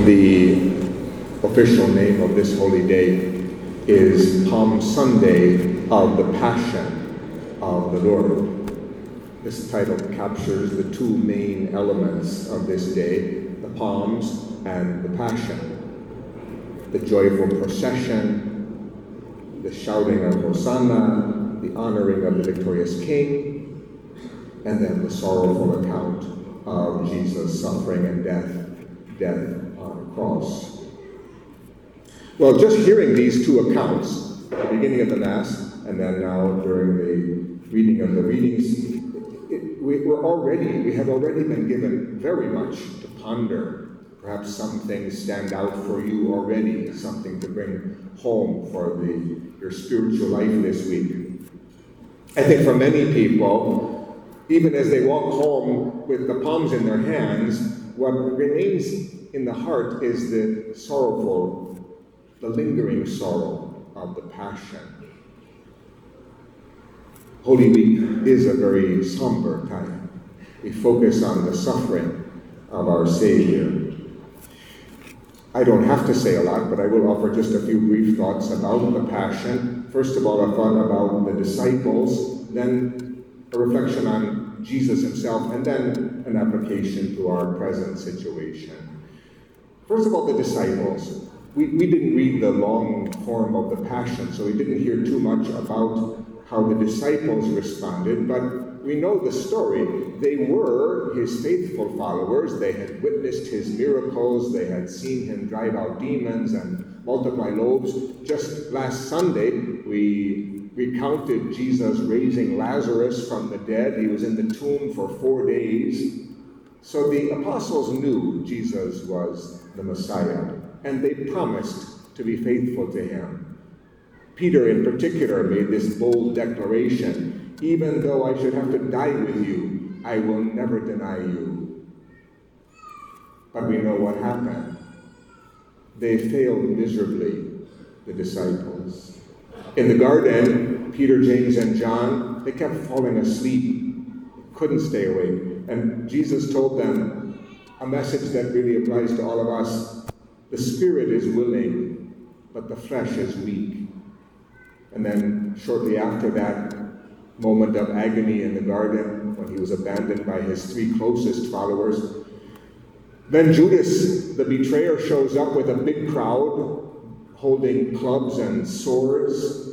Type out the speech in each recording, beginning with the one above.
The official name of this holy day is Palm Sunday of the Passion of the Lord. This title captures the two main elements of this day, the palms and the passion. The joyful procession, the shouting of Hosanna, the honoring of the victorious King, and then the sorrowful account of Jesus' suffering and death on a cross. Well, just hearing these two accounts, the beginning of the Mass, and then now during the reading of the readings, we have already been given very much to ponder. Perhaps some things stand out for you already, something to bring home for your spiritual life this week. I think for many people, even as they walk home with the palms in their hands, what remains in the heart is the lingering sorrow of the Passion. Holy Week is a very somber time. We focus on the suffering of our Savior. I don't have to say a lot, but I will offer just a few brief thoughts about the Passion. First of all, a thought about the disciples, then a reflection on Jesus himself, and then an application to our present situation. First of all, the disciples. We didn't read the long form of the Passion, so we didn't hear too much about how the disciples responded, but we know the story. They were his faithful followers. They had witnessed his miracles. They had seen him drive out demons and multiply loaves. Just last Sunday, we recounted Jesus raising Lazarus from the dead. He was in the tomb for 4 days. So the apostles knew Jesus was the Messiah, and they promised to be faithful to him. Peter in particular made this bold declaration, "Even though I should have to die with you, I will never deny you." But we know what happened. They failed miserably, the disciples. In the garden, Peter, James, and John, they kept falling asleep, couldn't stay awake. And Jesus told them a message that really applies to all of us. The spirit is willing, but the flesh is weak. And then shortly after that moment of agony in the garden, when he was abandoned by his 3 closest followers, then Judas, the betrayer, shows up with a big crowd, holding clubs and swords.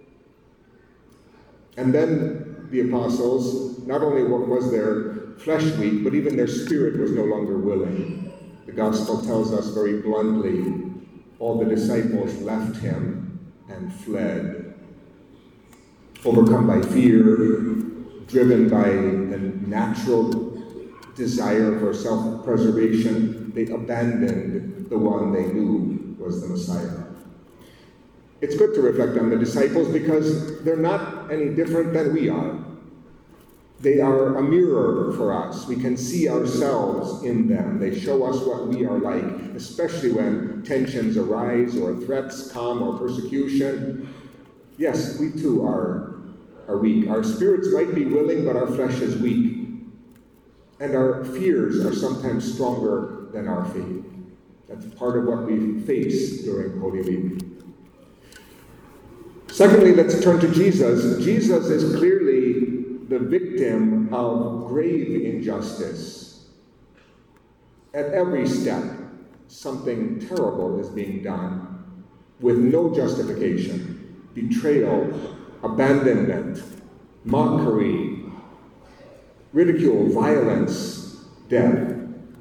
And then the apostles, not only was their flesh weak, but even their spirit was no longer willing. The gospel tells us very bluntly, all the disciples left him and fled. Overcome by fear, driven by the natural desire for self-preservation, they abandoned the one they knew was the Messiah. It's good to reflect on the disciples because they're not any different than we are. They are a mirror for us. We can see ourselves in them. They show us what we are like, especially when tensions arise or threats come or persecution. Yes, we too are weak. Our spirits might be willing, but our flesh is weak. And our fears are sometimes stronger than our faith. That's part of what we face during Holy Week. Secondly, let's turn to Jesus. Jesus is clearly the victim of grave injustice. At every step, something terrible is being done with no justification. Betrayal, abandonment, mockery, ridicule, violence, death.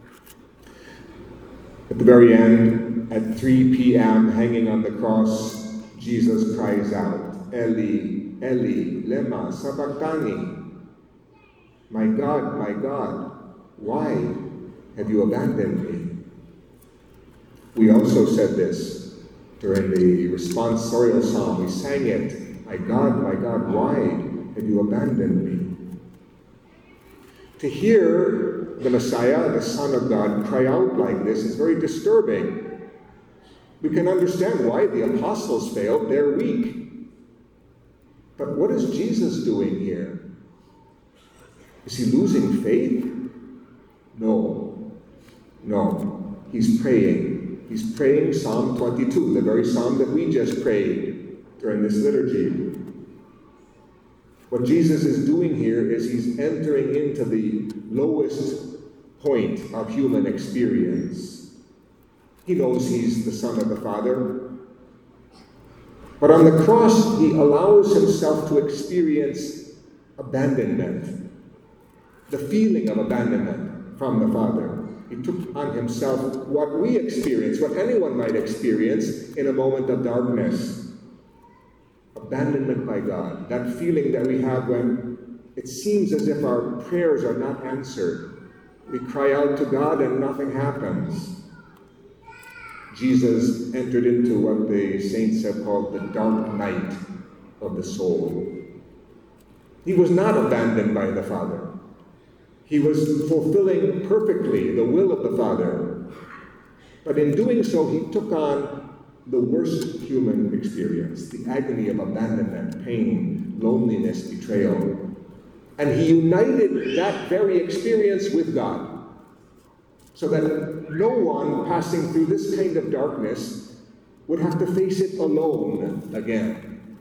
At the very end, at 3 p.m., hanging on the cross, Jesus cries out, "Eli, Eli, lema sabachthani." My God, why have you abandoned me?" We also said this during the responsorial psalm. We sang it, my God, why have you abandoned me?" To hear the Messiah, the Son of God, cry out like this is very disturbing. We can understand why the apostles failed. They're weak. But what is Jesus doing here? Is he losing faith? No. He's praying. He's praying Psalm 22, the very psalm that we just prayed during this liturgy. What Jesus is doing here is he's entering into the lowest point of human experience. He knows he's the Son of the Father. But on the cross, he allows himself to experience abandonment, the feeling of abandonment from the Father. He took on himself what we experience, what anyone might experience in a moment of darkness. Abandonment by God, that feeling that we have when it seems as if our prayers are not answered. We cry out to God and nothing happens. Jesus entered into what the saints have called the dark night of the soul. He was not abandoned by the Father. He was fulfilling perfectly the will of the Father. But in doing so, he took on the worst human experience, the agony of abandonment, pain, loneliness, betrayal. And he united that very experience with God, so that no one passing through this kind of darkness would have to face it alone again.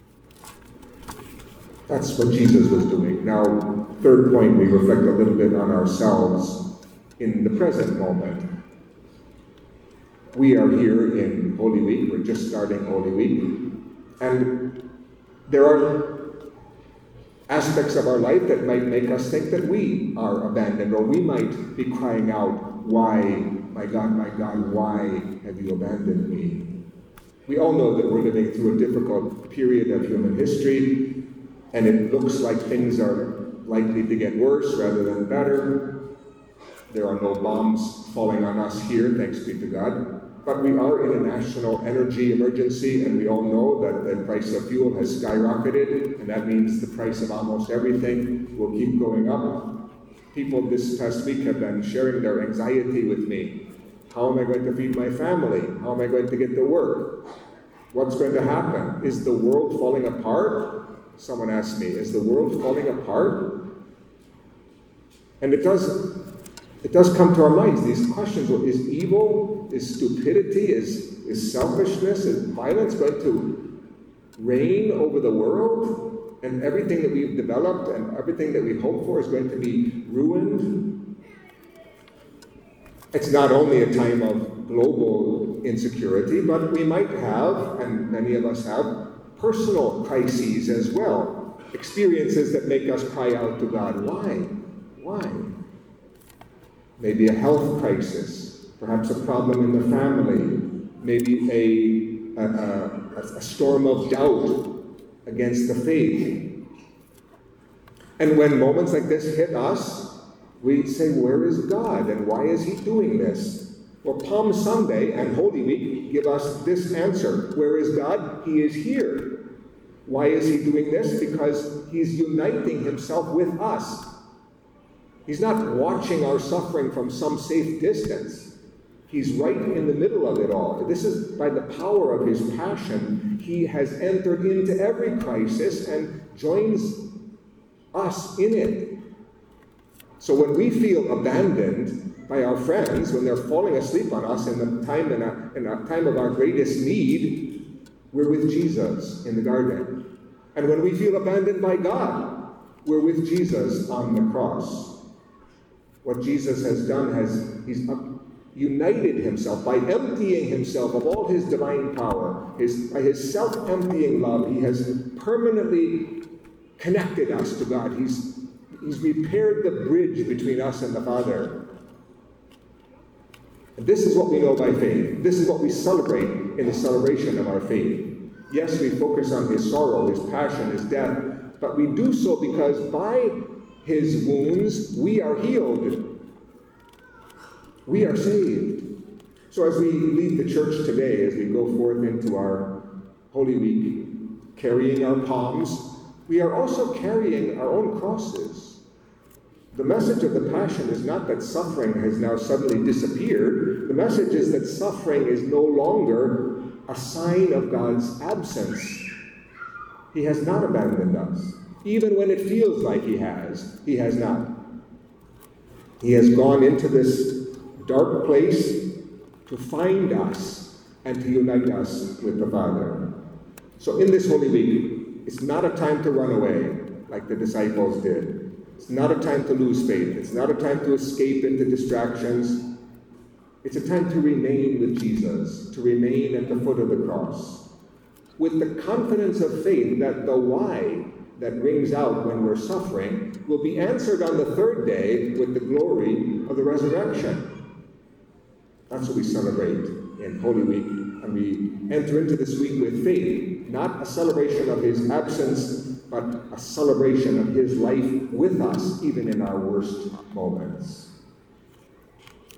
That's what Jesus was doing. Now, third point, we reflect a little bit on ourselves in the present moment. We are here in Holy Week. We're just starting Holy Week. And there are aspects of our life that might make us think that we are abandoned, or we might be crying out, why, my God, why have you abandoned me? We all know that we're living through a difficult period of human history, and it looks like things are likely to get worse rather than better. There are no bombs falling on us here, thanks be to God. But we are in a national energy emergency, and we all know that the price of fuel has skyrocketed, and that means the price of almost everything will keep going up. People this past week have been sharing their anxiety with me. How am I going to feed my family? How am I going to get to work? What's going to happen? Is the world falling apart? Someone asked me, is the world falling apart? And it does come to our minds, these questions. Is evil, is stupidity, is selfishness, is violence going to reign over the world? And everything that we've developed and everything that we hope for is going to be ruined? It's not only a time of global insecurity, but we might have, and many of us have, personal crises as well. Experiences that make us cry out to God. Why? Maybe a health crisis, perhaps a problem in the family, maybe a storm of doubt against the faith. And when moments like this hit us, we say, where is God and why is he doing this? Well, Palm Sunday and Holy Week give us this answer. Where is God? He is here. Why is he doing this? Because he's uniting himself with us. He's not watching our suffering from some safe distance. He's right in the middle of it all. This is by the power of his passion. He has entered into every crisis and joins us in it. So when we feel abandoned by our friends, when they're falling asleep on us in a time of our greatest need, we're with Jesus in the garden. And when we feel abandoned by God, we're with Jesus on the cross. What Jesus has done he's united himself by emptying himself of all his divine power. By his self-emptying love, he has permanently connected us to God. He's repaired the bridge between us and the Father. And this is what we know by faith. This is what we celebrate in the celebration of our faith. Yes, we focus on his sorrow, his passion, his death, but we do so because by his wounds we are healed. We are saved. So as we leave the church today, as we go forth into our Holy Week, carrying our palms, we are also carrying our own crosses. The message of the Passion is not that suffering has now suddenly disappeared. The message is that suffering is no longer a sign of God's absence. He has not abandoned us. Even when it feels like he has not. He has gone into this dark place to find us, and to unite us with the Father. So in this Holy Week, it's not a time to run away like the disciples did. It's not a time to lose faith. It's not a time to escape into distractions. It's a time to remain with Jesus, to remain at the foot of the cross, with the confidence of faith that the why that rings out when we're suffering will be answered on the third day with the glory of the resurrection. That's what we celebrate in Holy Week, and we enter into this week with faith, not a celebration of his absence, but a celebration of his life with us, even in our worst moments.